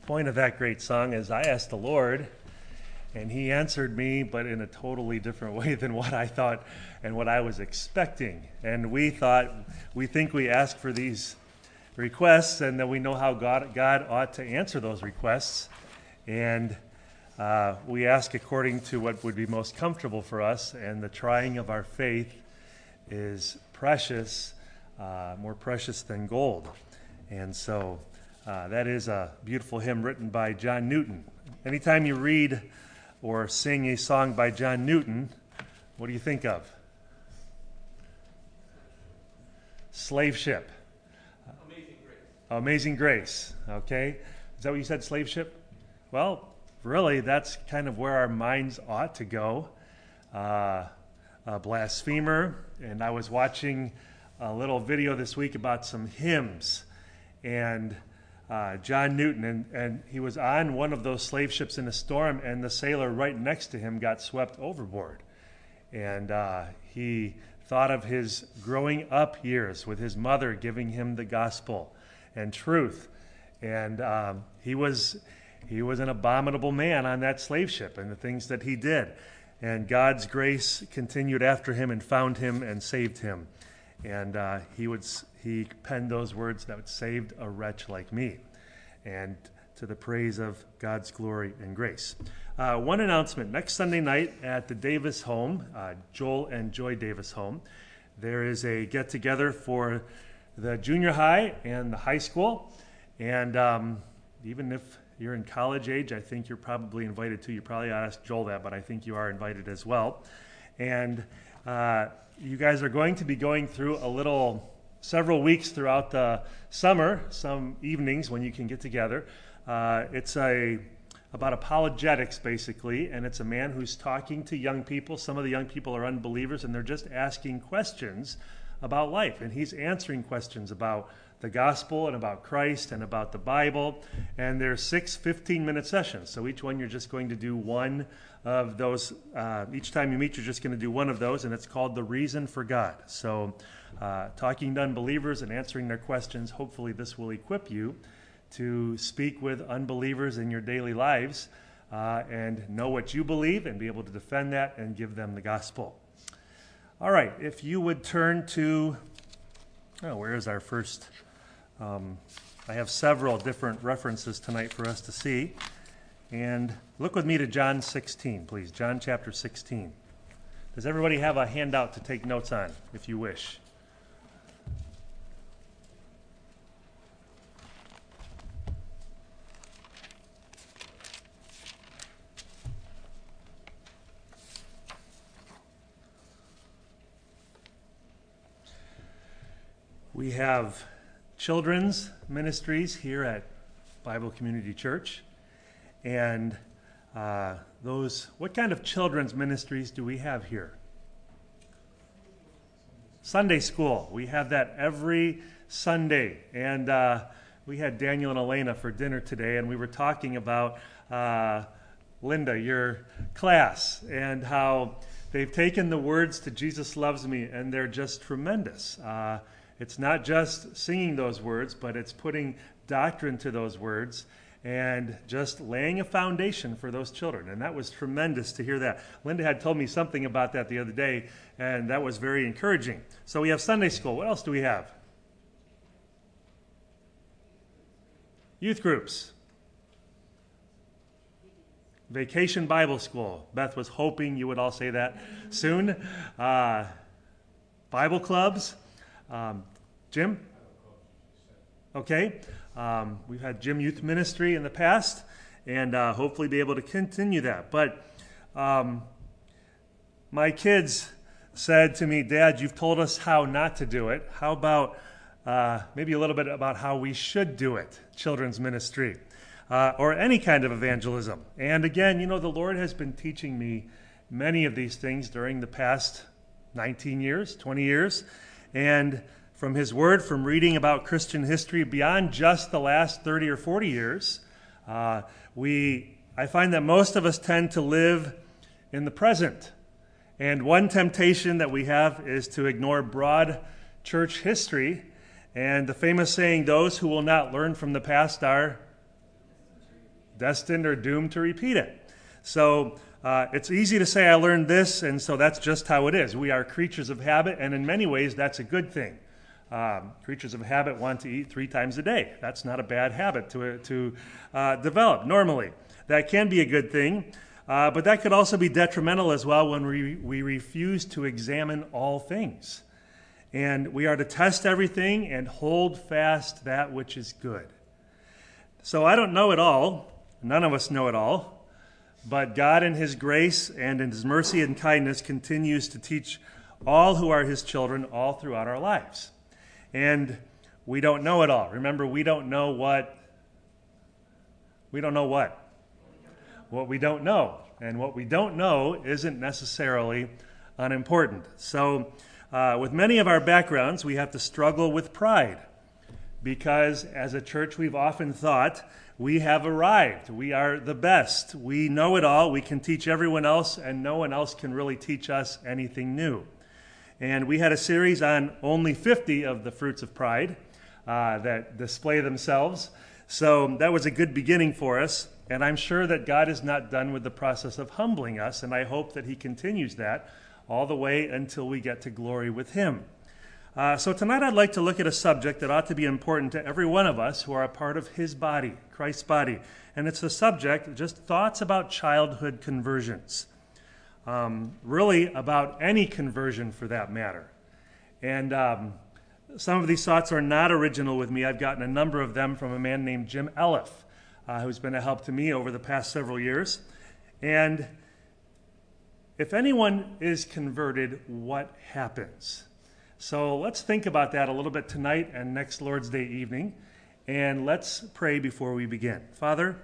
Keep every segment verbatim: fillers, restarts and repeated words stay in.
point of that great song is I asked the Lord, and he answered me, but in a totally different way than what I thought and what I was expecting. And we thought, we think we ask for these requests, and then we know how God, God ought to answer those requests. And uh, we ask according to what would be most comfortable for us, and the trying of our faith is precious, uh, more precious than gold. And so uh, that is a beautiful hymn written by John Newton. Anytime you read or sing a song by John Newton, what do you think of? Slave Ship. Amazing Grace. Amazing Grace, okay? Is that what you said, Slave Ship? Well, really, that's kind of where our minds ought to go. Uh, a blasphemer, and I was watching a little video this week about some hymns, and uh, John Newton, and, and he was on one of those slave ships in a storm, and the sailor right next to him got swept overboard. And uh, he thought of his growing up years with his mother giving him the gospel and truth. And um, he was he was an abominable man on that slave ship and the things that he did. And God's grace continued after him and found him and saved him. And uh, he would he penned those words that saved a wretch like me, and to the praise of God's glory and grace. Uh, one announcement: next Sunday night at the Davis home, uh, Joel and Joy Davis home, there is a get-together for the junior high and the high school. And um, even if you're in college age, I think you're probably invited too. You probably ought to ask Joel that, but I think you are invited as well. And uh, you guys are going to be going through a little, several weeks throughout the summer, some evenings when you can get together. Uh, it's a about apologetics, basically, and it's a man who's talking to young people. Some of the young people are unbelievers, and they're just asking questions about life, and he's answering questions about the gospel and about Christ and about the Bible. And there's six fifteen-minute sessions, so each one you're just going to do one of those. Uh, each time you meet, you're just going to do one of those, and it's called The Reason for God. So uh, talking to unbelievers and answering their questions, hopefully this will equip you to speak with unbelievers in your daily lives uh, and know what you believe and be able to defend that and give them the gospel. All right, if you would turn to, oh, where is our first? Um, I have several different references tonight for us to see. And look with me to John sixteen, please. John chapter sixteen. Does everybody have a handout to take notes on, if you wish? We have children's ministries here at Bible Community Church. And uh, those, what kind of children's ministries do we have here? Sunday school. We have that every Sunday. And uh, we had Daniel and Elena for dinner today, and we were talking about uh, Linda, your class, and how they've taken the words to Jesus Loves Me, and they're just tremendous. Uh, it's not just singing those words, but it's putting doctrine to those words and just laying a foundation for those children. And that was tremendous to hear that. Linda had told me something about that the other day, and that was very encouraging. So we have Sunday school. What else do we have? Youth groups. Vacation Bible school. Beth was hoping you would all say that soon. Uh, Bible clubs. Um, Jim? Okay. Um, we've had Gym Youth Ministry in the past, and uh, hopefully be able to continue that. But um, my kids said to me, Dad, you've told us how not to do it. How about uh, maybe a little bit about how we should do it, children's ministry, uh, or any kind of evangelism. And again, you know, the Lord has been teaching me many of these things during the past nineteen years, twenty years, and from his word, from reading about Christian history beyond just the last thirty or forty years, uh, we I find that most of us tend to live in the present. And one temptation that we have is to ignore broad church history. And the famous saying, those who will not learn from the past are destined or doomed to repeat it. So uh, it's easy to say I learned this, and so that's just how it is. We are creatures of habit, and in many ways that's a good thing. Um, creatures of habit want to eat three times a day. That's not a bad habit to, to uh, develop normally. That can be a good thing, uh, but that could also be detrimental as well when we, we refuse to examine all things. And we are to test everything and hold fast that which is good. So I don't know it all. None of us know it all. But God in his grace and in his mercy and kindness continues to teach all who are his children all throughout our lives. And we don't know it all. Remember, we don't know what? We don't know what? What we don't know. And what we don't know isn't necessarily unimportant. So uh, with many of our backgrounds, we have to struggle with pride. Because as a church, we've often thought we have arrived. We are the best. We know it all. We can teach everyone else, and no one else can really teach us anything new. And we had a series on only fifty of the fruits of pride uh, that display themselves. So that was a good beginning for us. And I'm sure that God is not done with the process of humbling us, and I hope that he continues that all the way until we get to glory with him. Uh, so tonight I'd like to look at a subject that ought to be important to every one of us who are a part of his body, Christ's body. And it's a subject, just thoughts about childhood conversions. Um, really about any conversion for that matter. And um, some of these thoughts are not original with me. I've gotten a number of them from a man named Jim Elliff, uh, who's been a help to me over the past several years. And if anyone is converted, what happens? So let's think about that a little bit tonight and next Lord's Day evening, and let's pray before we begin. Father,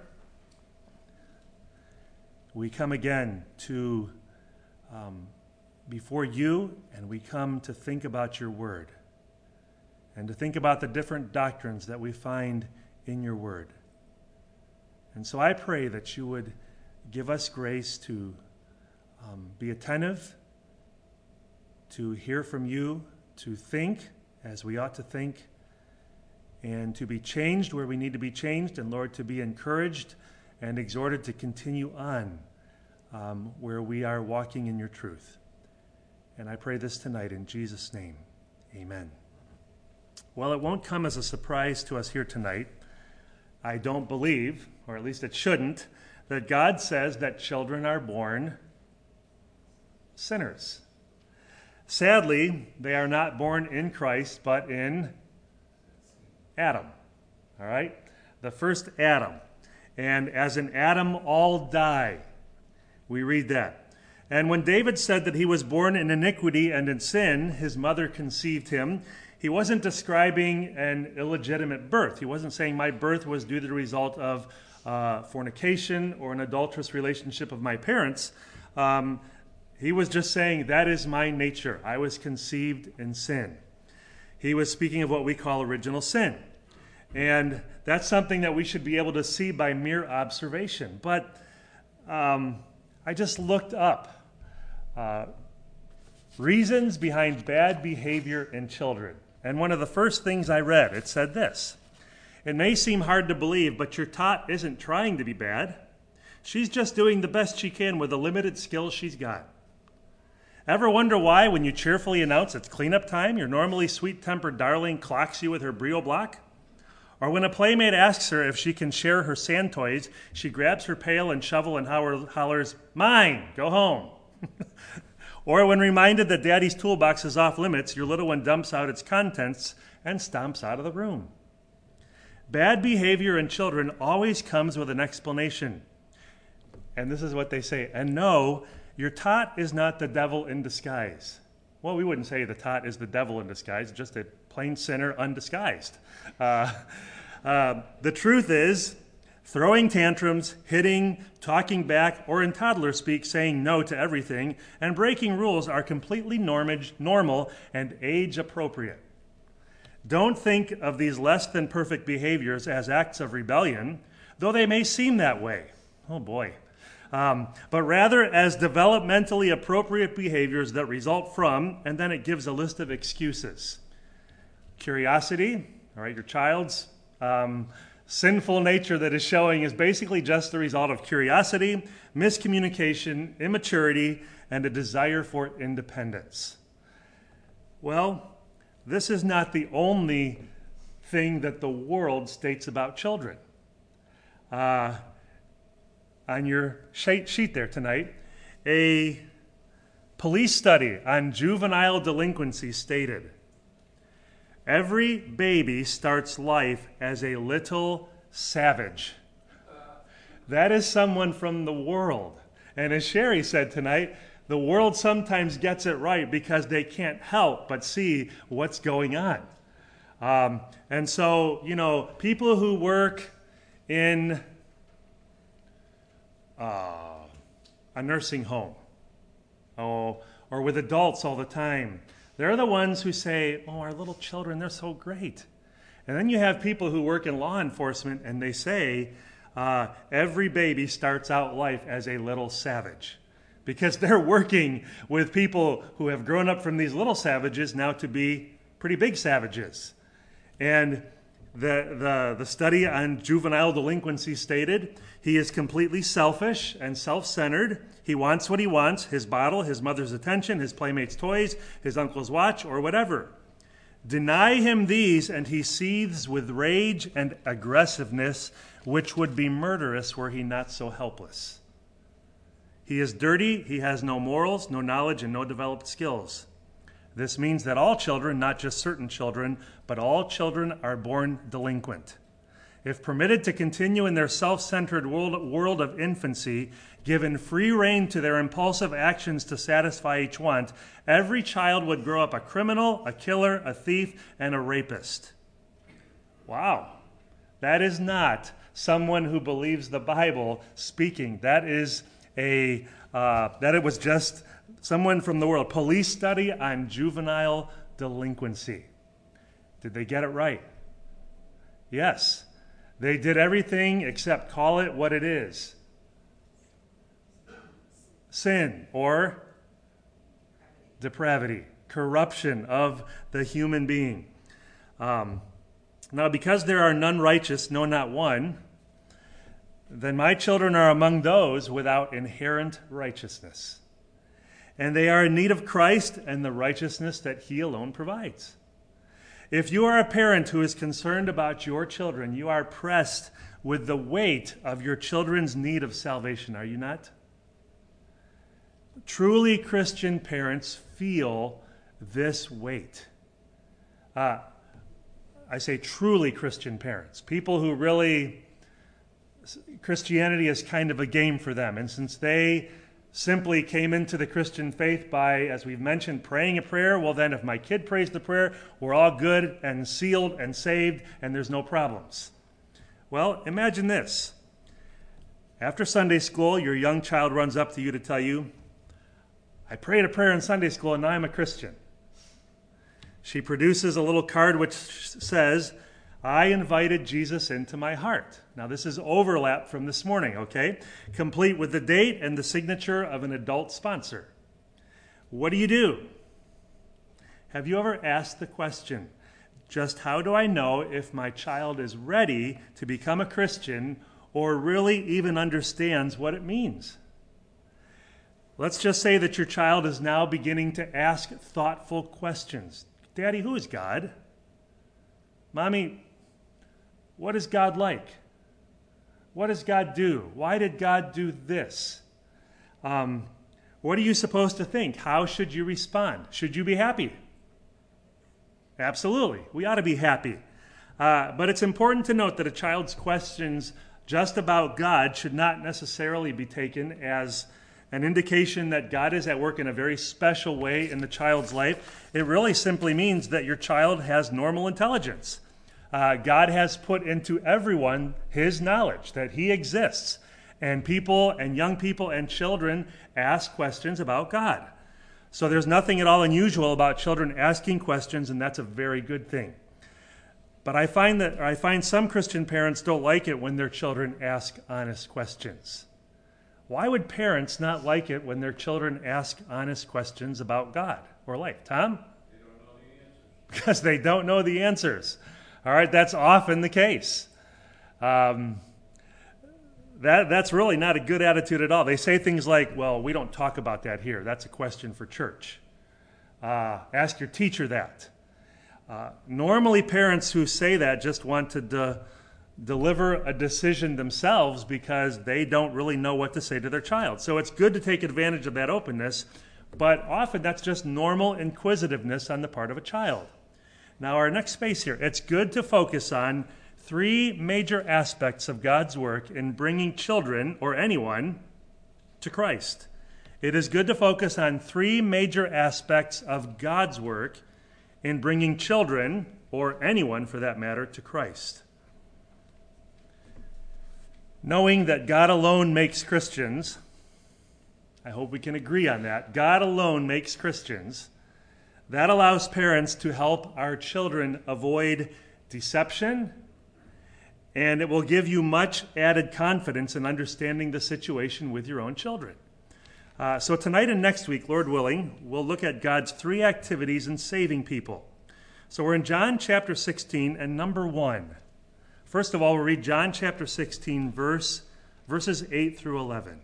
we come again to um, before you, and we come to think about your word and to think about the different doctrines that we find in your word. And so I pray that you would give us grace to um, be attentive, to hear from you, to think as we ought to think, and to be changed where we need to be changed, and Lord, to be encouraged and exhorted to continue on um, where we are walking in your truth. And I pray this tonight in Jesus' name. Amen. Well, it won't come as a surprise to us here tonight. I don't believe, or at least it shouldn't, that God says that children are born sinners. Sadly, they are not born in Christ, but in Adam. All right? The first Adam. And as in Adam, all die. We read that. And when David said that he was born in iniquity and in sin, his mother conceived him, he wasn't describing an illegitimate birth. He wasn't saying my birth was due to the result of uh, fornication or an adulterous relationship of my parents. Um, He was just saying, that is my nature. I was conceived in sin. He was speaking of what we call original sin. And that's something that we should be able to see by mere observation. But um, I just looked up uh, reasons behind bad behavior in children. And one of the first things I read, it said this: it may seem hard to believe, but your tot isn't trying to be bad. She's just doing the best she can with the limited skills she's got. Ever wonder why, when you cheerfully announce it's cleanup time, your normally sweet-tempered darling clocks you with her Brio block? Or when a playmate asks her if she can share her sand toys, she grabs her pail and shovel and hollers, "Mine, go home." Or when reminded that daddy's toolbox is off limits, your little one dumps out its contents and stomps out of the room. Bad behavior in children always comes with an explanation. And this is what they say. And no, your tot is not the devil in disguise. Well, we wouldn't say the tot is the devil in disguise, just a plain sinner undisguised. Uh, uh, the truth is, throwing tantrums, hitting, talking back, or in toddler speak, saying no to everything, and breaking rules are completely normage, normal and age appropriate. Don't think of these less than perfect behaviors as acts of rebellion, though they may seem that way. Oh boy. Um, but rather as developmentally appropriate behaviors that result from, and then it gives a list of excuses. Curiosity, all right, your child's um, sinful nature that is showing is basically just the result of curiosity, miscommunication, immaturity, and a desire for independence. Well, this is not the only thing that the world states about children. Uh, on your sheet there tonight, a police study on juvenile delinquency stated, every baby starts life as a little savage. That is someone from the world. And as Sherry said tonight, the world sometimes gets it right because they can't help but see what's going on. Um, and so, you know, people who work in uh, a nursing home, oh, or with adults all the time, they're the ones who say, oh, our little children, they're so great. And then you have people who work in law enforcement and they say, uh, every baby starts out life as a little savage. Because they're working with people who have grown up from these little savages now to be pretty big savages. And the, the, the study on juvenile delinquency stated, he is completely selfish and self-centered. He wants what he wants, his bottle, his mother's attention, his playmates' toys, his uncle's watch, or whatever. Deny him these, and he seethes with rage and aggressiveness, which would be murderous were he not so helpless. He is dirty, he has no morals, no knowledge, and no developed skills. This means that all children, not just certain children, but all children are born delinquent. If permitted to continue in their self-centered world, world of infancy, given free rein to their impulsive actions to satisfy each want, every child would grow up a criminal, a killer, a thief, and a rapist. Wow. That is not someone who believes the Bible speaking. That is a uh, that it was just someone from the world. Police study on juvenile delinquency. Did they get it right? Yes. They did everything except call it what it is. Sin or depravity, corruption of the human being. Um, now, because there are none righteous, no, not one, then my children are among those without inherent righteousness. And they are in need of Christ and the righteousness that he alone provides. If you are a parent who is concerned about your children, you are pressed with the weight of your children's need of salvation, are you not? Truly Christian parents feel this weight. Uh, I say truly Christian parents, people who really, Christianity is kind of a game for them. And since they simply came into the Christian faith by, as we've mentioned, praying a prayer, well then if my kid prays the prayer, we're all good and sealed and saved and there's no problems. Well, imagine this. After Sunday school, your young child runs up to you to tell you, I prayed a prayer in Sunday school and now I'm a Christian. She produces a little card which says, I invited Jesus into my heart. Now this is overlap from this morning, okay? Complete with the date and the signature of an adult sponsor. What do you do? Have you ever asked the question, just how do I know if my child is ready to become a Christian or really even understands what it means? Let's just say that your child is now beginning to ask thoughtful questions. Daddy, who is God? Mommy, what is God like? What does God do? Why did God do this? Um, what are you supposed to think? How should you respond? Should you be happy? Absolutely. We ought to be happy. Uh, but it's important to note that a child's questions just about God should not necessarily be taken as an indication that God is at work in a very special way in the child's life. It really simply means that your child has normal intelligence. Uh, God has put into everyone his knowledge, that he exists. And people and young people and children ask questions about God. So there's nothing at all unusual about children asking questions, and that's a very good thing. But I find that I find some Christian parents don't like it when their children ask honest questions. Why would parents not like it when their children ask honest questions about God or life? Tom? They don't know the answers. Because they don't know the answers. All right, that's often the case. Um, that that's really not a good attitude at all. They say things like, well, we don't talk about that here. That's a question for church. Uh, ask your teacher that. Uh, normally, parents who say that just want to de- deliver a decision themselves because they don't really know what to say to their child. So it's good to take advantage of that openness, but often that's just normal inquisitiveness on the part of a child. Now, our next space here, it's good to focus on three major aspects of God's work in bringing children, or anyone, to Christ. It is good to focus on three major aspects of God's work in bringing children, or anyone for that matter, to Christ. Knowing that God alone makes Christians, I hope we can agree on that. God alone makes Christians. That allows parents to help our children avoid deception, and it will give you much added confidence in understanding the situation with your own children. Uh, so tonight and next week, Lord willing, we'll look at God's three activities in saving people. So we're in John chapter sixteen and number one. First of all, we'll read John chapter sixteen, verse, verses eight through eleven.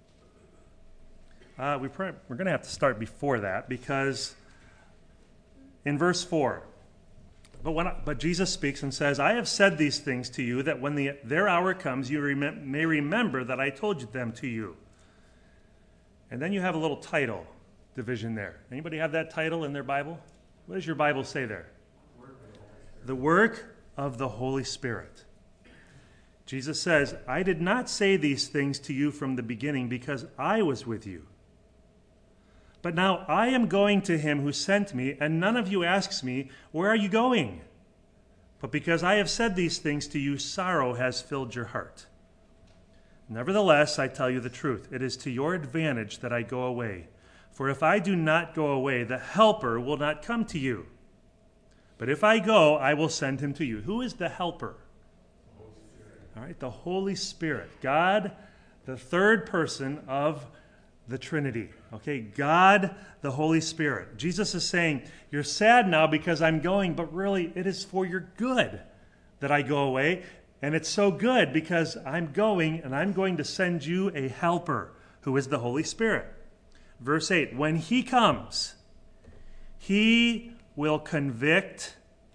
Uh, we pray, we're going to have to start before that because in verse four, but, when I, but Jesus speaks and says, I have said these things to you that when the, their hour comes, you rem- may remember that I told them to you. And then you have a little title division there. Anybody have that title in their Bible? What does your Bible say there? The work of the Holy Spirit. Jesus says, I did not say these things to you from the beginning because I was with you. But now I am going to him who sent me, and none of you asks me, where are you going? But because I have said these things to you, sorrow has filled your heart. Nevertheless, I tell you the truth. It is to your advantage that I go away. For if I do not go away, the Helper will not come to you. But if I go, I will send him to you. Who is the Helper? All right, the Holy Spirit. God, the third person of the Trinity. Okay, God, the Holy Spirit. Jesus is saying, you're sad now because I'm going, but really it is for your good that I go away. And it's so good because I'm going and I'm going to send you a helper who is the Holy Spirit. Verse eight, when he comes, he will convict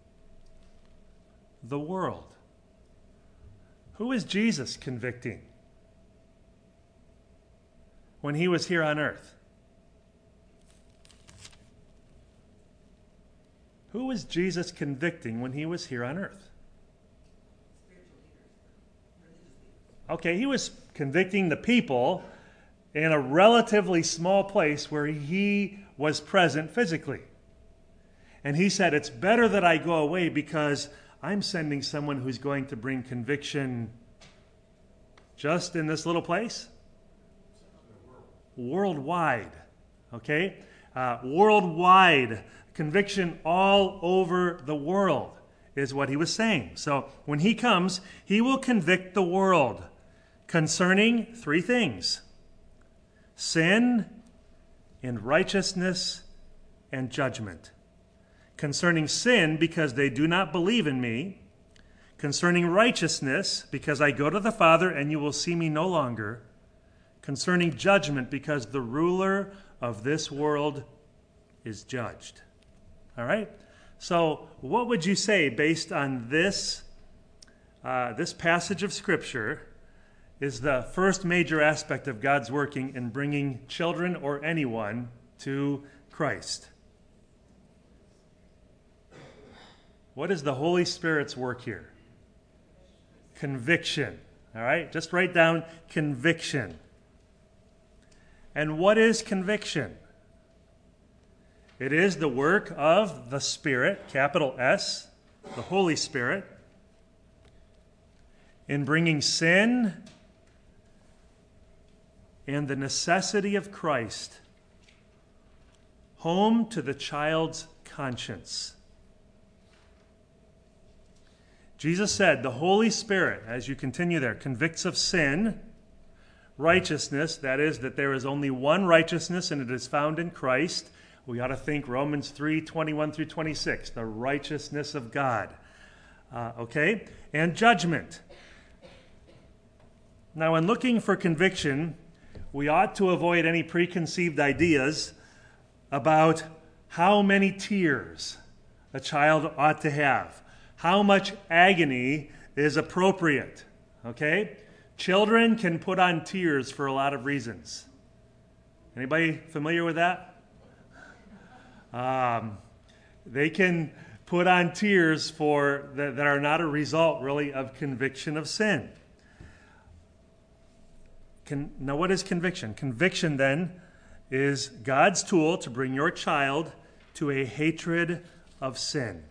the world. Who is Jesus convicting when he was here on earth? Who was Jesus convicting when he was here on earth? Okay, he was convicting the people in a relatively small place where he was present physically. And he said, it's better that I go away because I'm sending someone who's going to bring conviction just in this little place? Worldwide. Okay? Uh, worldwide. Conviction all over the world is what he was saying. So when he comes, he will convict the world concerning three things: sin and righteousness and judgment. Concerning sin, because they do not believe in me. Concerning righteousness, because I go to the Father and you will see me no longer. Concerning judgment, because the ruler of this world is judged. All right? So what would you say based on this, uh, this passage of Scripture is the first major aspect of God's working in bringing children or anyone to Christ? What is the Holy Spirit's work here? Conviction. All right? Just write down conviction. And what is conviction? It is the work of the Spirit, capital S, the Holy Spirit, in bringing sin and the necessity of Christ home to the child's conscience. Jesus said, the Holy Spirit, as you continue there, convicts of sin, righteousness, that is, that there is only one righteousness and it is found in Christ. We ought to think Romans three, twenty-one through twenty-six, the righteousness of God. Uh, okay? And judgment. Now, in looking for conviction, we ought to avoid any preconceived ideas about how many tears a child ought to have, how much agony is appropriate. Okay? Children can put on tears for a lot of reasons. Anybody familiar with that? Um, they can put on tears for that, that are not a result, really, of conviction of sin. Can, now, what is conviction? Conviction, then, is God's tool to bring your child to a hatred of sin.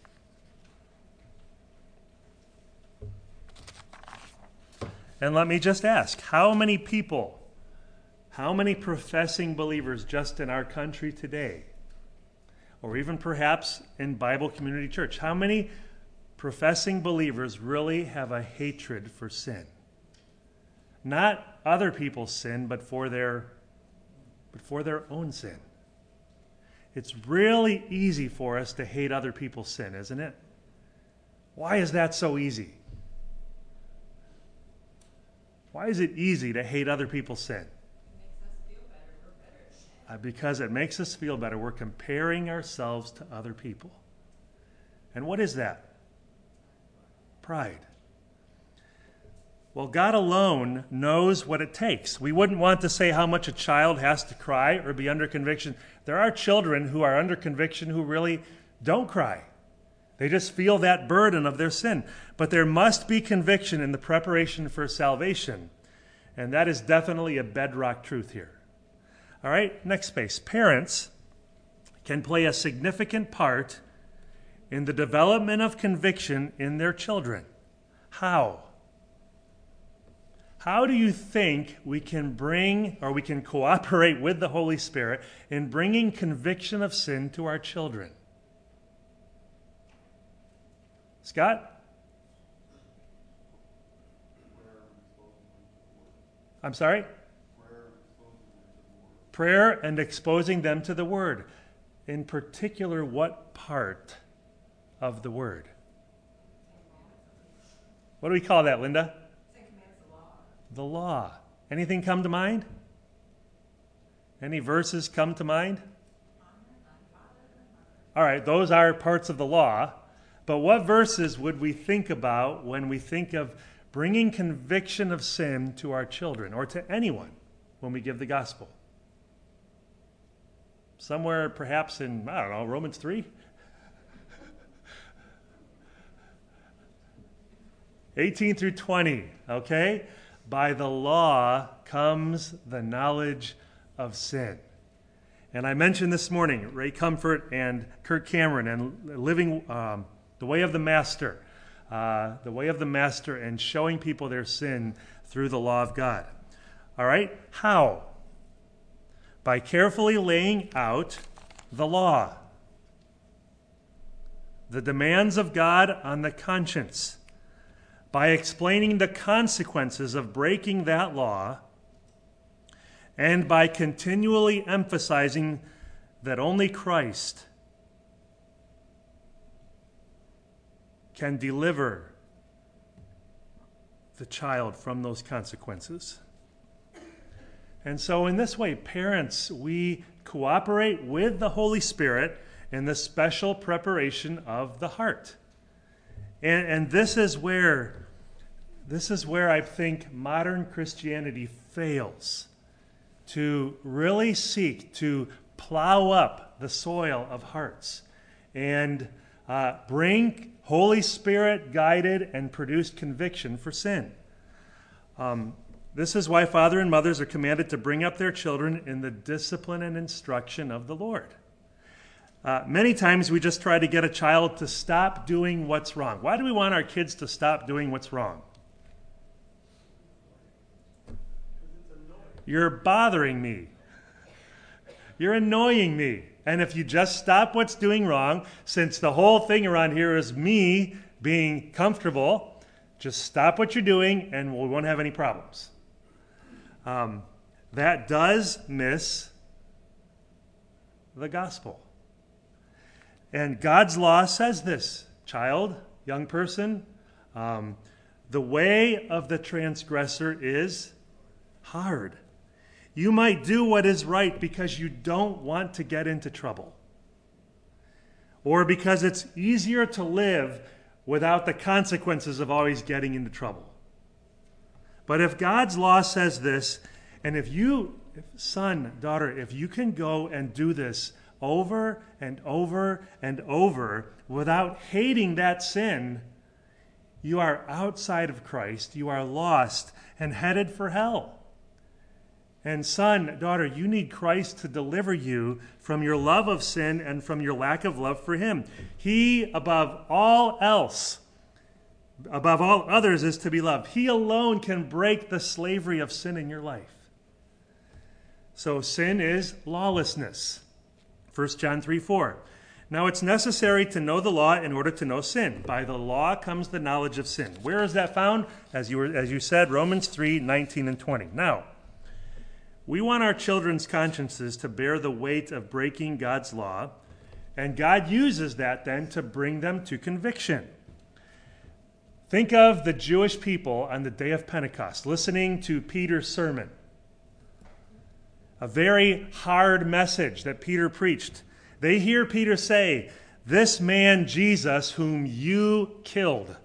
And let me just ask, how many people, how many professing believers just in our country today, or even perhaps in Bible Community Church, how many professing believers really have a hatred for sin? Not other people's sin, but for their, but for their own sin. It's really easy for us to hate other people's sin, isn't it? Why is that so easy? Why is it easy to hate other people's sin? Uh, because it makes us feel better. We're comparing ourselves to other people. And what is that? Pride. Well, God alone knows what it takes. We wouldn't want to say how much a child has to cry or be under conviction. There are children who are under conviction who really don't cry. They just feel that burden of their sin. But there must be conviction in the preparation for salvation. And that is definitely a bedrock truth here. All right, next space. Parents can play a significant part in the development of conviction in their children. How? How do you think we can bring, or we can cooperate with the Holy Spirit in bringing conviction of sin to our children? Scott? I'm sorry? Prayer and exposing them to the Word. In particular, what part of the Word? What do we call that, Linda? The law. Anything come to mind? Any verses come to mind? All right, those are parts of the law. But what verses would we think about when we think of bringing conviction of sin to our children or to anyone when we give the gospel? Somewhere perhaps in, I don't know, Romans three? eighteen through twenty, okay? By the law comes the knowledge of sin. And I mentioned this morning, Ray Comfort and Kirk Cameron and living um, the way of the Master, uh, the way of the Master and showing people their sin through the law of God. All right? How? By carefully laying out the law, the demands of God on the conscience, by explaining the consequences of breaking that law, and by continually emphasizing that only Christ can deliver the child from those consequences. And so in this way, parents, we cooperate with the Holy Spirit in the special preparation of the heart. And, and this is where This is where I think modern Christianity fails to really seek to plow up the soil of hearts and uh, bring Holy Spirit guided and produced conviction for sin. Um, this is why father and mothers are commanded to bring up their children in the discipline and instruction of the Lord. Uh, many times we just try to get a child to stop doing what's wrong. Why do we want our kids to stop doing what's wrong? You're bothering me. You're annoying me. And if you just stop what's doing wrong, since the whole thing around here is me being comfortable, just stop what you're doing and we won't have any problems. Um, that does miss the gospel. And God's law says this, child, young person, um, The way of the transgressor is hard. You might do what is right because you don't want to get into trouble, or because it's easier to live without the consequences of always getting into trouble. But if God's law says this, and if you, if, son, daughter, if you can go and do this over and over and over without hating that sin, you are outside of Christ, you are lost and headed for hell. And son, daughter, you need Christ to deliver you from your love of sin and from your lack of love for him. He, above all else, above all others, is to be loved. He alone can break the slavery of sin in your life. So sin is lawlessness. First John three four. Now it's necessary to know the law in order to know sin. By the law comes the knowledge of sin. Where is that found? As you were, as you said, Romans three nineteen and twenty. Now, we want our children's consciences to bear the weight of breaking God's law, and God uses that then to bring them to conviction. Think of the Jewish people on the day of Pentecost listening to Peter's sermon. A very hard message that Peter preached. They hear Peter say, "This man Jesus whom you killed.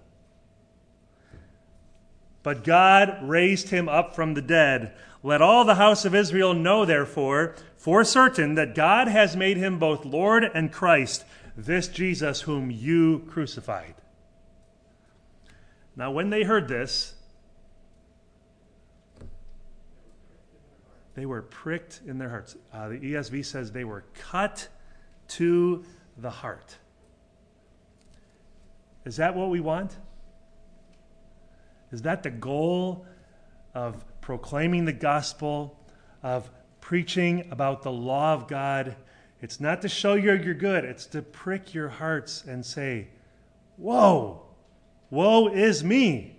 But God raised him up from the dead. Let all the house of Israel know, therefore, for certain that God has made him both Lord and Christ, this Jesus whom you crucified." Now, when they heard this, they were pricked in their hearts. Uh, the E S V says they were cut to the heart. Is that what we want? Is that the goal of proclaiming the gospel, of preaching about the law of God? It's not to show you you're good. It's to prick your hearts and say, "Whoa, woe is me."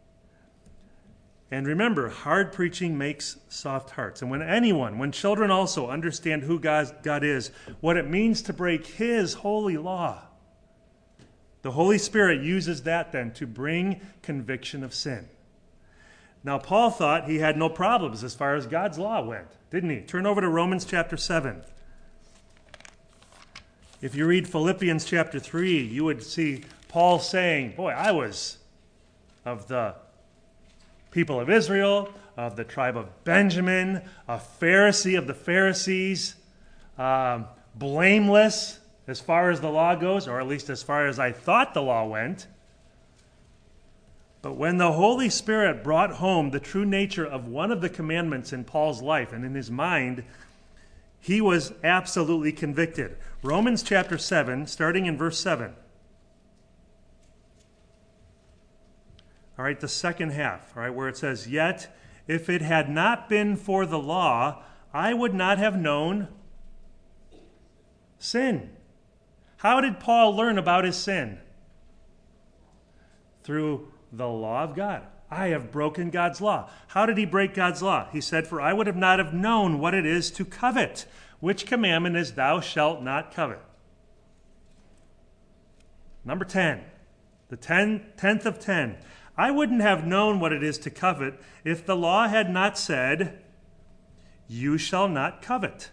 And remember, hard preaching makes soft hearts. And when anyone, when children also understand who God, God is, what it means to break his holy law, the Holy Spirit uses that then to bring conviction of sin. Now, Paul thought he had no problems as far as God's law went, didn't he? Turn over to Romans chapter seven. If you read Philippians chapter three, you would see Paul saying, boy, I was of the people of Israel, of the tribe of Benjamin, a Pharisee of the Pharisees, um, blameless as far as the law goes, or at least as far as I thought the law went. But when the Holy Spirit brought home the true nature of one of the commandments in Paul's life and in his mind, he was absolutely convicted. Romans chapter seven, starting in verse seven. All right, the second half, all right, where it says, "Yet if it had not been for the law, I would not have known sin." How did Paul learn about his sin? Through the law of God. I have broken God's law. How did he break God's law? He said, "For I would have not have known what it is to covet. Which commandment is, thou shalt not covet?" Number ten, the ten, tenth of ten. I wouldn't have known what it is to covet if the law had not said, "You shall not covet."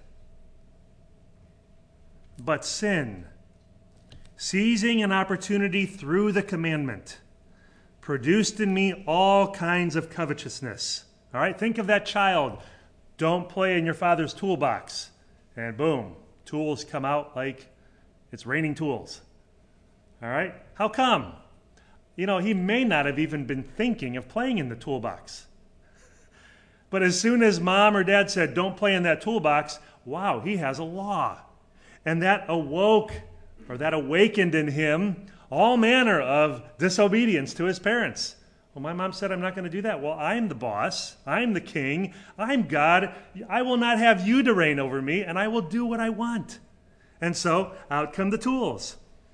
But sin, seizing an opportunity through the commandment, produced in me all kinds of covetousness. All right, think of that child. Don't play in your father's toolbox. And boom, tools come out like it's raining tools. All right, how come? You know, he may not have even been thinking of playing in the toolbox. But as soon as mom or dad said, "Don't play in that toolbox," wow, he has a law. And that awoke, or that awakened in him all manner of disobedience to his parents. Well, my mom said I'm not going to do that. Well, I'm the boss. I'm the king. I'm God. I will not have you to reign over me, and I will do what I want. And so out come the tools.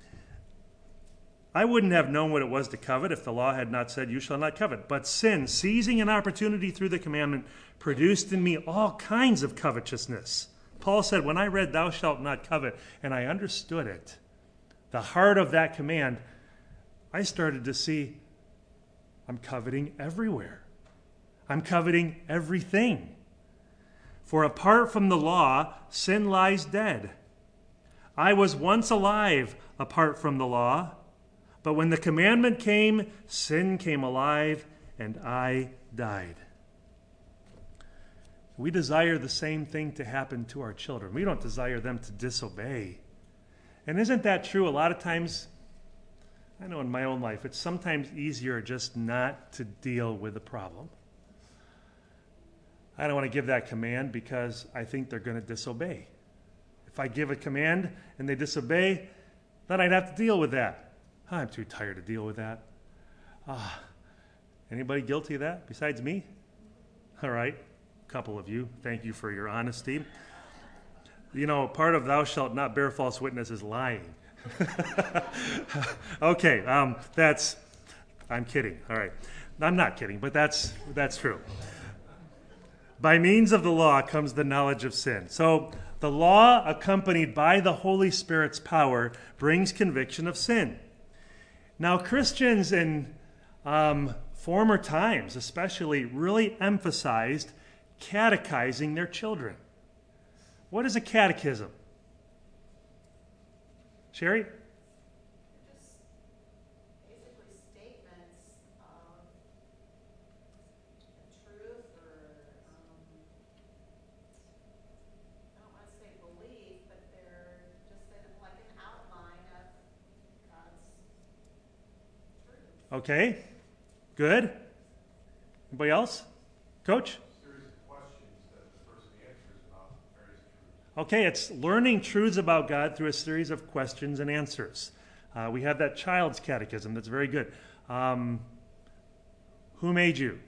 I wouldn't have known what it was to covet if the law had not said, "You shall not covet." But sin, seizing an opportunity through the commandment, produced in me all kinds of covetousness. Paul said, when I read, "Thou shalt not covet," and I understood it, the heart of that command, I started to see I'm coveting everywhere. I'm coveting everything. For apart from the law, sin lies dead. I was once alive apart from the law, but when the commandment came, sin came alive, and I died. We desire the same thing to happen to our children. We don't desire them to disobey. And isn't that true? A lot of times, I know in my own life, it's sometimes easier just not to deal with the problem. I don't want to give that command because I think they're going to disobey. If I give a command and they disobey, then I'd have to deal with that. I'm too tired to deal with that. Ah, anybody guilty of that besides me? All right, a couple of you. Thank you for your honesty. You know, part of thou shalt not bear false witness is lying. Okay, um, that's, I'm kidding. All right. I'm not kidding, but that's that's true. By means of the law comes the knowledge of sin. So the law, accompanied by the Holy Spirit's power, brings conviction of sin. Now, Christians in um, former times especially really emphasized catechizing their children. What is a catechism? Sherry? Just basically statements of the truth or, um, I don't want to say belief, but they're just in, like an outline of God's truth. Okay, good. Anybody else? Coach? Series of questions that the person answers about various truths. Okay, it's learning truths about God through a series of questions and answers. Uh, we have that child's catechism. That's very good. Um, who made you?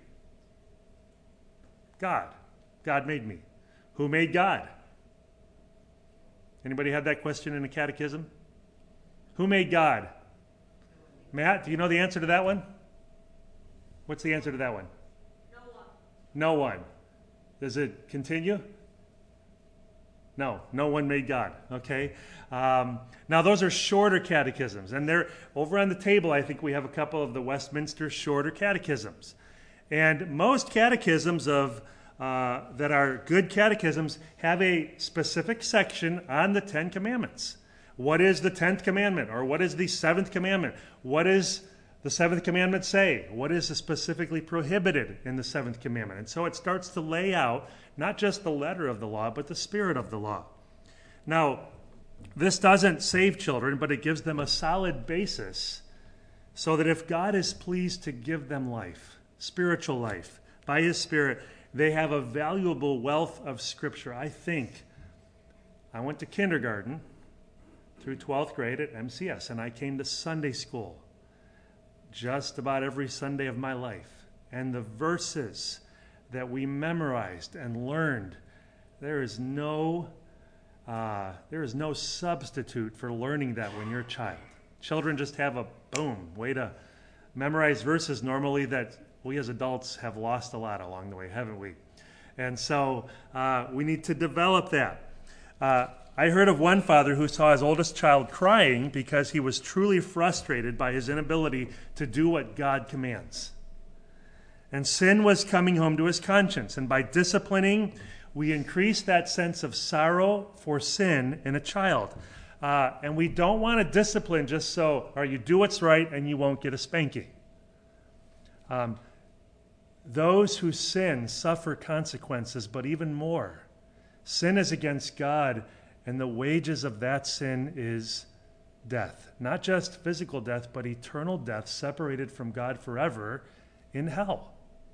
God. God made me. Who made God? Anybody have that question in a catechism? Who made God? Matt, do you know the answer to that one? What's the answer to that one? No one. No one. Does it continue? No, no one made God, okay? Um, now, those are shorter catechisms, and they're over on the table. I think we have a couple of the Westminster shorter catechisms. And most catechisms of uh, that are good catechisms have a specific section on the Ten Commandments. What is the tenth commandment, or what is the seventh commandment? What does the seventh commandment say? What is specifically prohibited in the seventh commandment? And so it starts to lay out not just the letter of the law, but the spirit of the law. Now, this doesn't save children, but it gives them a solid basis so that if God is pleased to give them life, spiritual life, by His Spirit, they have a valuable wealth of Scripture. I think I went to kindergarten through twelfth grade at M C S, and I came to Sunday school just about every Sunday of my life. And the verses that we memorized and learned, there is no uh, there is no substitute for learning that when you're a child. Children just have a boom way to memorize verses normally that we as adults have lost a lot along the way, haven't we? And so uh, we need to develop that. Uh, I heard of one father who saw his oldest child crying because he was truly frustrated by his inability to do what God commands. And sin was coming home to his conscience. And by disciplining, we increase that sense of sorrow for sin in a child. Uh, and we don't want to discipline just so, or you do what's right and you won't get a spanking. Um, those who sin suffer consequences, but even more. Sin is against God, and the wages of that sin is death. Not just physical death, but eternal death, separated from God forever in hell.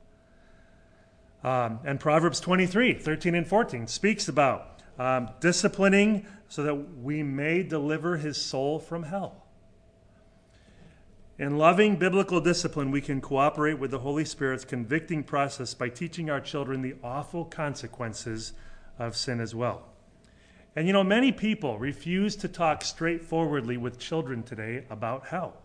Um, and Proverbs twenty-three, thirteen and fourteen speaks about um, disciplining so that we may deliver his soul from hell. In loving biblical discipline, we can cooperate with the Holy Spirit's convicting process by teaching our children the awful consequences of sin as well. And you know, many people refuse to talk straightforwardly with children today about hell.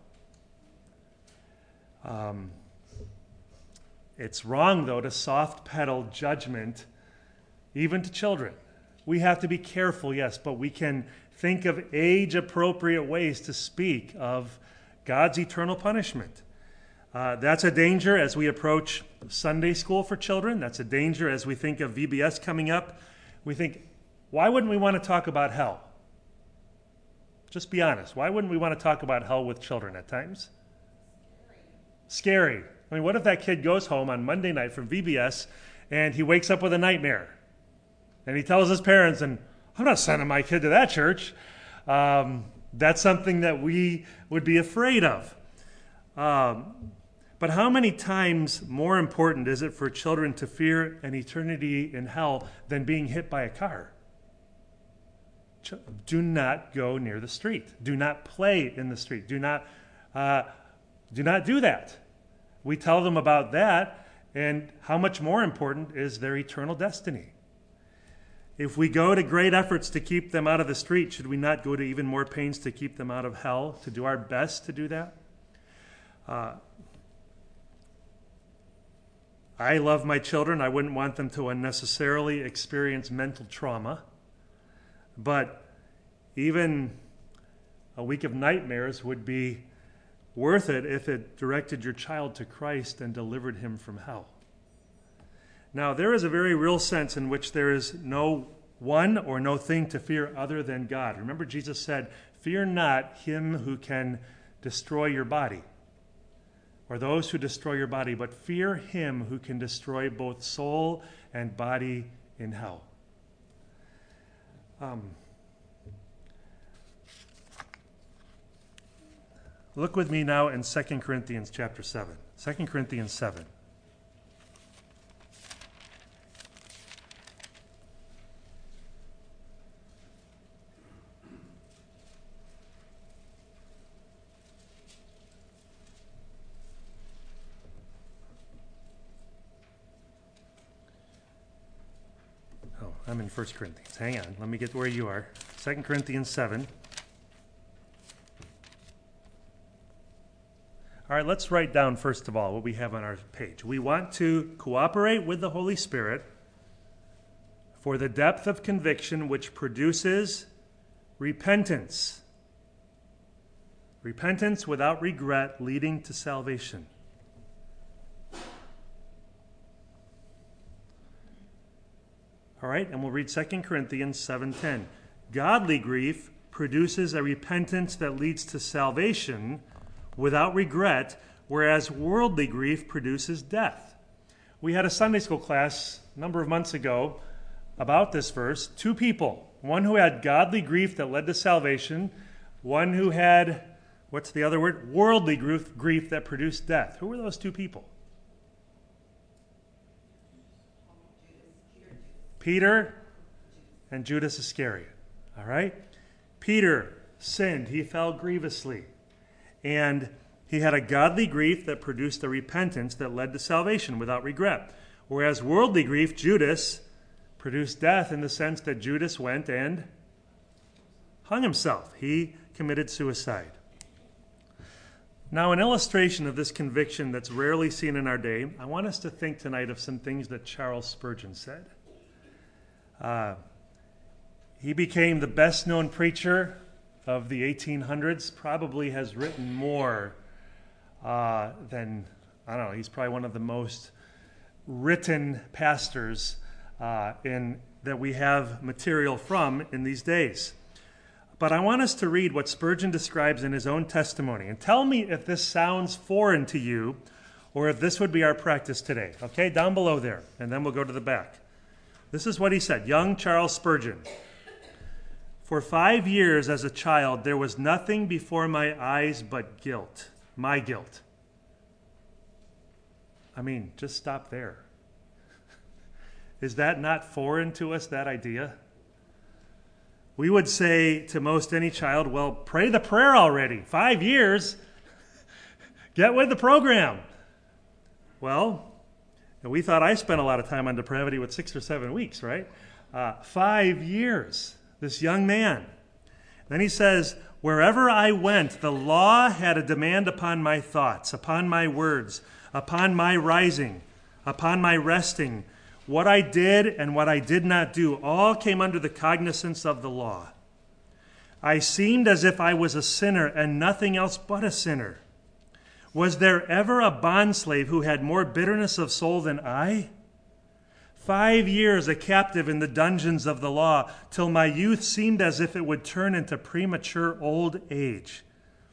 Um, it's wrong, though, to soft pedal judgment even to children. We have to be careful, yes, but we can think of age-appropriate ways to speak of God's eternal punishment. Uh, that's a danger as we approach Sunday school for children. That's a danger as we think of V B S coming up. We think, why wouldn't we want to talk about hell? Just be honest. Why wouldn't we want to talk about hell with children at times? Scary. Scary. I mean, what if that kid goes home on Monday night from V B S and he wakes up with a nightmare? And he tells his parents, and I'm not sending my kid to that church. Um, that's something that we would be afraid of. Um, but how many times more important is it for children to fear an eternity in hell than being hit by a car? Ch- do not go near the street. Do not play in the street. Do not, uh, do not do that. We tell them about that, and how much more important is their eternal destiny. If we go to great efforts to keep them out of the street, should we not go to even more pains to keep them out of hell, to do our best to do that? Uh, I love my children. I wouldn't want them to unnecessarily experience mental trauma. But even a week of nightmares would be worth it if it directed your child to Christ and delivered him from hell. Now, there is a very real sense in which there is no one or no thing to fear other than God. Remember, Jesus said, "Fear not him who can destroy your body, or those who destroy your body, but fear him who can destroy both soul and body in hell." Um, look with me now in Second Corinthians chapter seven. Second Corinthians seven. Oh, I'm in First Corinthians. Hang on. Let me get where you are. Second Corinthians seven. All right, let's write down, first of all, what we have on our page. We want to cooperate with the Holy Spirit for the depth of conviction which produces repentance. Repentance without regret leading to salvation. All right, and we'll read Second Corinthians seven ten. Godly grief produces a repentance that leads to salvation without regret, whereas worldly grief produces death. We had a Sunday school class a number of months ago about this verse. Two people, one who had godly grief that led to salvation, one who had, what's the other word? Worldly grief, grief that produced death. Who were those two people? Peter and Judas Iscariot. All right? Peter sinned. He fell grievously. And he had a godly grief that produced a repentance that led to salvation without regret. Whereas worldly grief, Judas, produced death in the sense that Judas went and hung himself. He committed suicide. Now, an illustration of this conviction that's rarely seen in our day, I want us to think tonight of some things that Charles Spurgeon said. Uh, he became the best-known preacher of the eighteen hundreds, probably has written more uh, than, I don't know, he's probably one of the most written pastors uh, in that we have material from in these days. But I want us to read what Spurgeon describes in his own testimony. And tell me if this sounds foreign to you or if this would be our practice today. Okay, down below there, and then we'll go to the back. This is what he said, young Charles Spurgeon. For five years as a child, there was nothing before my eyes but guilt, my guilt. I mean, just stop there. Is that not foreign to us, that idea? We would say to most any child, well, pray the prayer already. Five years. Get with the program. Well, and we thought I spent a lot of time on depravity with six or seven weeks, right? Uh, five years, this young man. Then he says, wherever I went, the law had a demand upon my thoughts, upon my words, upon my rising, upon my resting. What I did and what I did not do all came under the cognizance of the law. I seemed as if I was a sinner and nothing else but a sinner. Was there ever a bondslave who had more bitterness of soul than I? Five years a captive in the dungeons of the law, till my youth seemed as if it would turn into premature old age.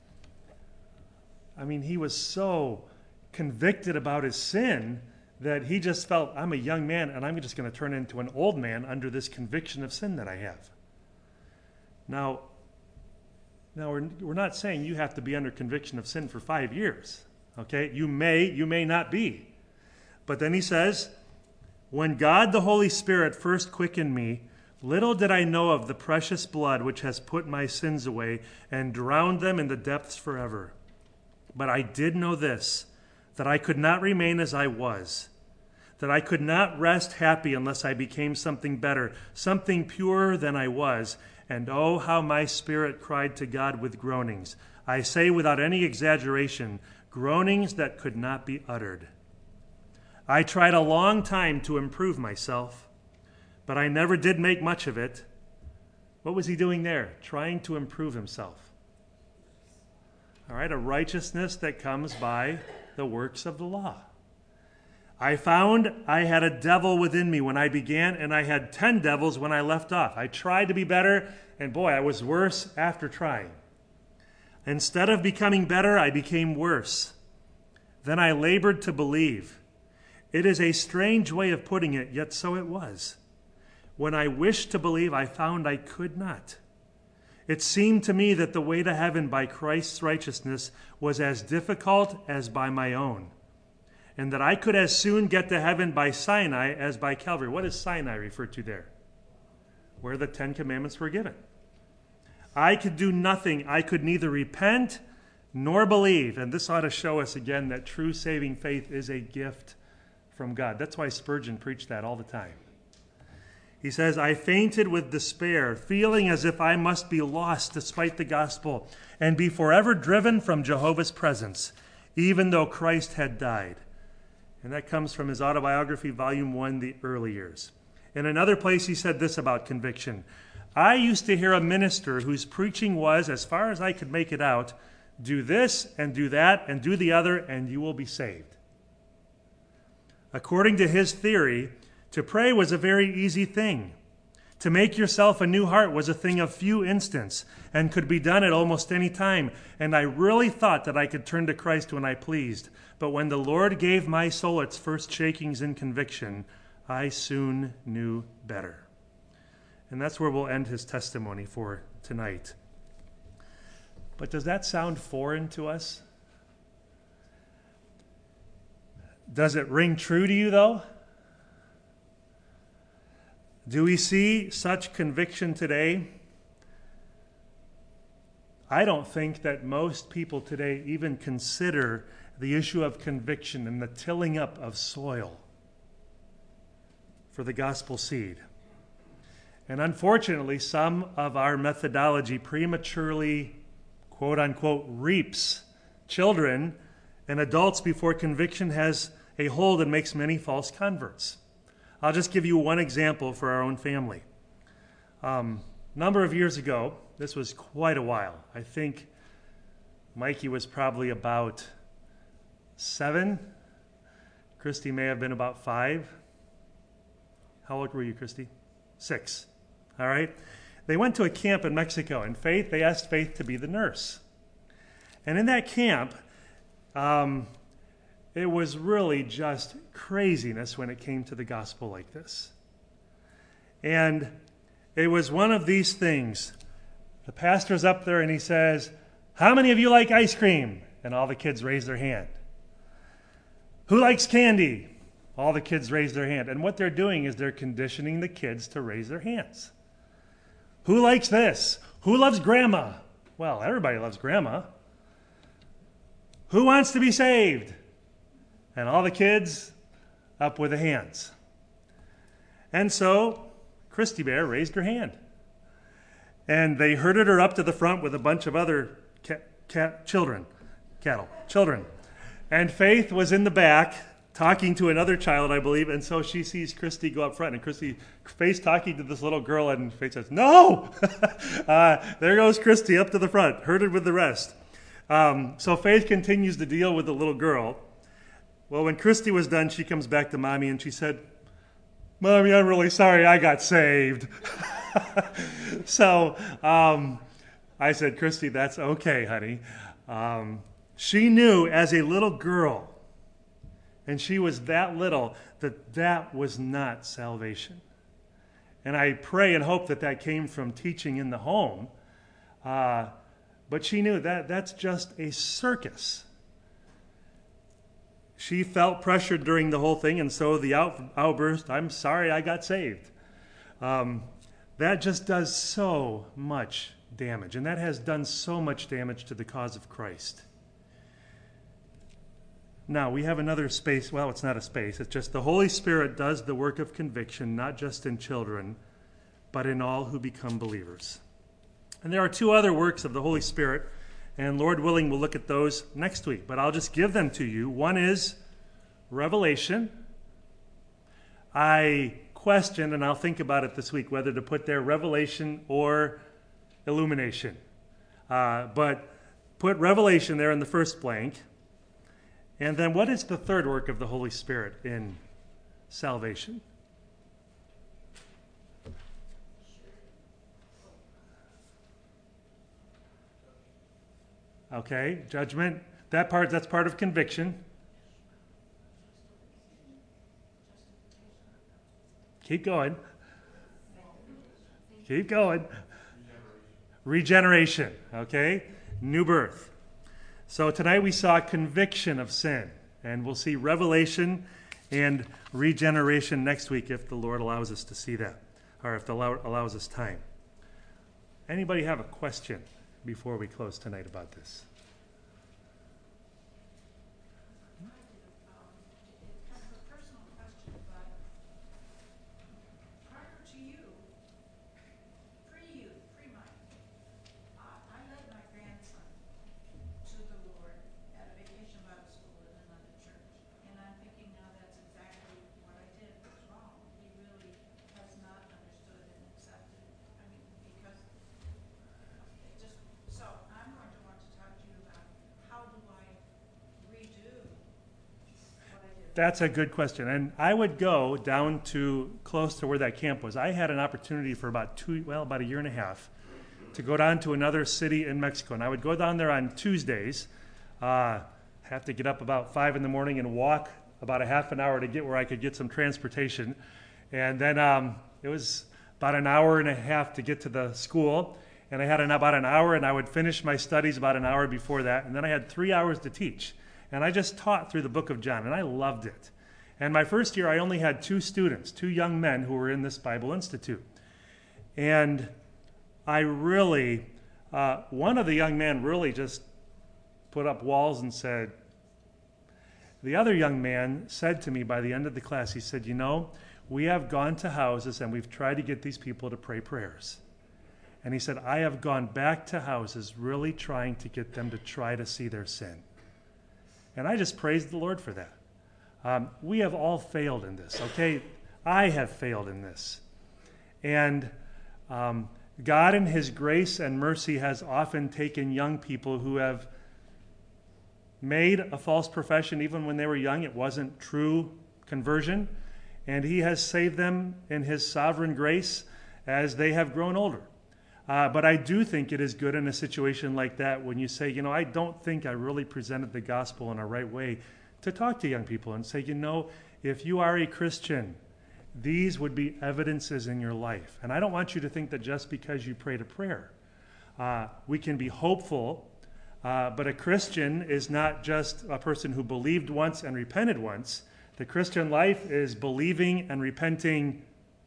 I mean, he was so convicted about his sin that he just felt, I'm a young man and I'm just going to turn into an old man under this conviction of sin that I have. Now, now we're, we're not saying you have to be under conviction of sin for five years. Okay? You may, you may not be. But then he says, when God the Holy Spirit first quickened me, little did I know of the precious blood which has put my sins away and drowned them in the depths forever. But I did know this, that I could not remain as I was, that I could not rest happy unless I became something better, something purer than I was. And oh, how my spirit cried to God with groanings. I say without any exaggeration, groanings that could not be uttered. I tried a long time to improve myself, but I never did make much of it. What was he doing there? Trying to improve himself. All right, a righteousness that comes by the works of the law. I found I had a devil within me when I began, and I had ten devils when I left off. I tried to be better, and boy, I was worse after trying. Instead of becoming better, I became worse. Then I labored to believe. It is a strange way of putting it, yet so it was. When I wished to believe, I found I could not. It seemed to me that the way to heaven by Christ's righteousness was as difficult as by my own, and that I could as soon get to heaven by Sinai as by Calvary. What is Sinai referred to there? Where the Ten Commandments were given. I could do nothing. I could neither repent nor believe. And this ought to show us again that true saving faith is a gift from God. That's why Spurgeon preached that all the time. He says, I fainted with despair, feeling as if I must be lost despite the gospel and be forever driven from Jehovah's presence, even though Christ had died. And that comes from his autobiography, volume one, The Early Years. In another place, he said this about conviction. I used to hear a minister whose preaching was, as far as I could make it out, do this and do that and do the other, and you will be saved. According to his theory, to pray was a very easy thing. To make yourself a new heart was a thing of few instants and could be done at almost any time. And I really thought that I could turn to Christ when I pleased. But when the Lord gave my soul its first shakings in conviction, I soon knew better. And that's where we'll end his testimony for tonight. But does that sound foreign to us? Does it ring true to you, though? Do we see such conviction today? I don't think that most people today even consider the issue of conviction and the tilling up of soil for the gospel seed. And unfortunately, some of our methodology prematurely, quote unquote, reaps children and adults before conviction has a hold and makes many false converts. I'll just give you one example for our own family. Um, a number of years ago, this was quite a while. I think Mikey was probably about seven. Christy may have been about five. How old were you, Christy? Six. All right. They went to a camp in Mexico, and Faith, they asked Faith to be the nurse. And in that camp, um, it was really just craziness when it came to the gospel like this. And it was one of these things. The pastor's up there and he says, how many of you like ice cream? And all the kids raise their hand. Who likes candy? All the kids raise their hand. And what they're doing is they're conditioning the kids to raise their hands. Who likes this? Who loves grandma? Well, everybody loves grandma. Who wants to be saved? And all the kids up with the hands. And so Christy Bear raised her hand. And they herded her up to the front with a bunch of other cat, cat, children, cattle, children. And Faith was in the back talking to another child, I believe. And so she sees Christy go up front. And Christy, Faith's talking to this little girl. And Faith says, no! uh, there goes Christy up to the front, herded with the rest. Um, so Faith continues to deal with the little girl. Well, when Christy was done, she comes back to Mommy and she said, Mommy, I'm really sorry I got saved. so um, I said, Christy, that's okay, honey. Um, she knew as a little girl, and she was that little, that that was not salvation. And I pray and hope that that came from teaching in the home. Uh, but she knew that that's just a circus. She felt pressured during the whole thing, and so the out, outburst, I'm sorry I got saved. Um, that just does so much damage, and that has done so much damage to the cause of Christ. Now, we have another space. Well, it's not a space. It's just the Holy Spirit does the work of conviction, not just in children, but in all who become believers. And there are two other works of the Holy Spirit, and Lord willing, we'll look at those next week. But I'll just give them to you. One is revelation. I question, and I'll think about it this week, whether to put there revelation or illumination. Uh, but put revelation there in the first blank. And then what is the third work of the Holy Spirit in salvation? Okay, judgment. That part, that's part of conviction. Keep going. Keep going. Regeneration. Okay, new birth. So tonight we saw conviction of sin, and we'll see revelation and regeneration next week if the Lord allows us to see that, or if the Lord allows us time. Anybody have a question before we close tonight about this? Um, it's kind of a personal question, but prior to you, pre-you, pre-mine, I, I led my grandson to the Lord at a vacation Bible school in another church. And I'm thinking now that's exactly what I did was wrong. He really has not understood and accepted. I mean, because it just, so I'm going to want to talk to you about how do I redo what I did. That's a good question. And I would go down to close to where that camp was. I had an opportunity for about two, well, about a year and a half to go down to another city in Mexico. And I would go down there on Tuesdays, uh, have to get up about five in the morning and walk about a half an hour to get where I could get some transportation. And then um, it was about an hour and a half to get to the school. And I had an, about an hour, and I would finish my studies about an hour before that. And then I had three hours to teach. And I just taught through the book of John, and I loved it. And my first year, I only had two students, two young men who were in this Bible Institute. And I really, uh, one of the young men really just put up walls and said, the other young man said to me by the end of the class, he said, you know, we have gone to houses and we've tried to get these people to pray prayers. And he said, I have gone back to houses really trying to get them to try to see their sin. And I just praised the Lord for that. Um, we have all failed in this, okay? I have failed in this. And um, God in his grace and mercy has often taken young people who have made a false profession even when they were young. It wasn't true conversion. And he has saved them in his sovereign grace as they have grown older. Uh, but I do think it is good in a situation like that when you say, you know, I don't think I really presented the gospel in a right way, to talk to young people and say, you know, if you are a Christian, these would be evidences in your life. And I don't want you to think that just because you prayed a prayer, uh, we can be hopeful, uh, but a Christian is not just a person who believed once and repented once. The Christian life is believing and repenting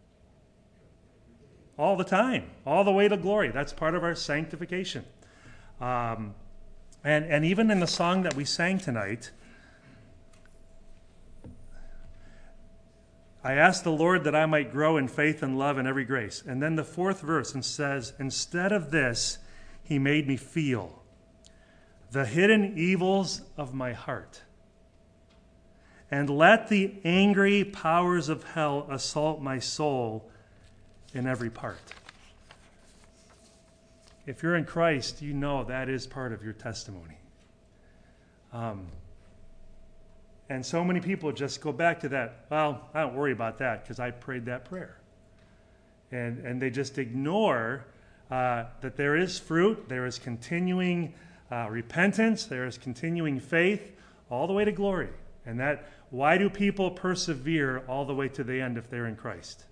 all the time, all the way to glory. That's part of our sanctification. Um, and, and even in the song that we sang tonight, I asked the Lord that I might grow in faith and love and every grace. And then the fourth verse and says, instead of this, he made me feel the hidden evils of my heart. And let the angry powers of hell assault my soul in every part. If you're in Christ, you know that is part of your testimony. Um, and so many people just go back to that, well, I don't worry about that because I prayed that prayer. And, and they just ignore uh, that there is fruit, there is continuing uh, repentance, there is continuing faith, all the way to glory. And that, why do people persevere all the way to the end if they're in Christ?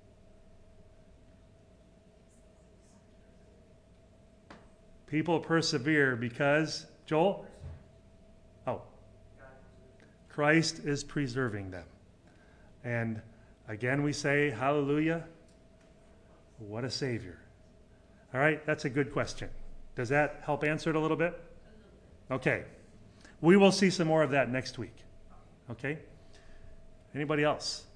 People persevere because, Joel? Oh, Christ is preserving them. And again we say, hallelujah, what a Savior. All right, that's a good question. Does that help answer it a little bit? Okay. We will see some more of that next week. Okay? Anybody else?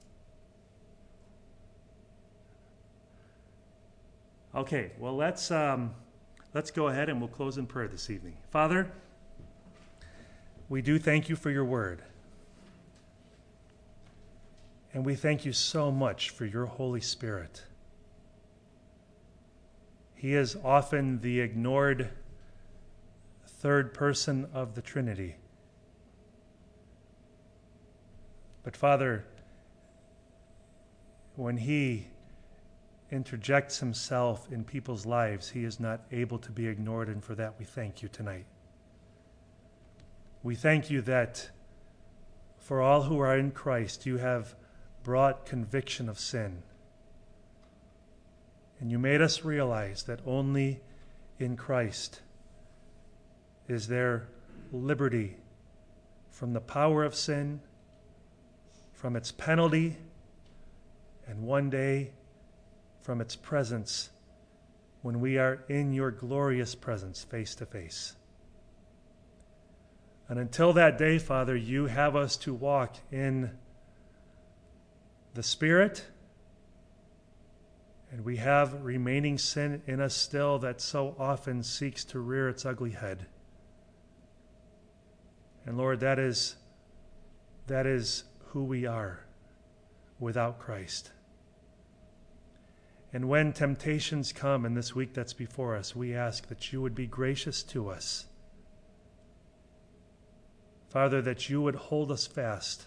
Okay, well let's um, let's go ahead and we'll close in prayer this evening. Father, we do thank you for your word. And we thank you so much for your Holy Spirit. He is often the ignored third person of the Trinity. But Father, when he interjects himself in people's lives, he is not able to be ignored, and for that we thank you tonight. We thank you that for all who are in Christ, you have brought conviction of sin. And you made us realize that only in Christ is there liberty from the power of sin, from its penalty, and one day from its presence when we are in your glorious presence face to face. And until that day, Father, you have us to walk in the Spirit, and we have remaining sin in us still that so often seeks to rear its ugly head. And Lord, that is, that is who we are without Christ. And when temptations come in this week that's before us, we ask that you would be gracious to us. Father, that you would hold us fast.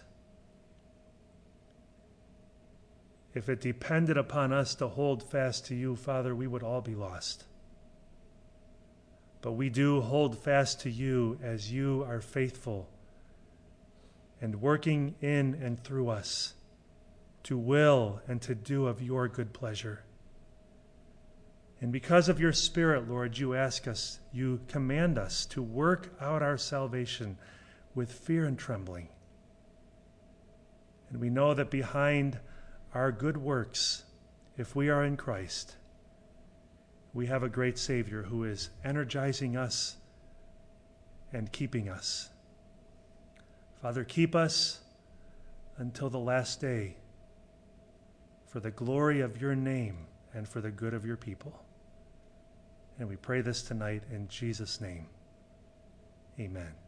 If it depended upon us to hold fast to you, Father, we would all be lost. But we do hold fast to you as you are faithful and working in and through us to will and to do of your good pleasure. And because of your Spirit, Lord, you ask us, you command us to work out our salvation with fear and trembling. And we know that behind our good works, if we are in Christ, we have a great Savior who is energizing us and keeping us. Father, keep us until the last day for the glory of your name and for the good of your people. And we pray this tonight in Jesus' name. Amen.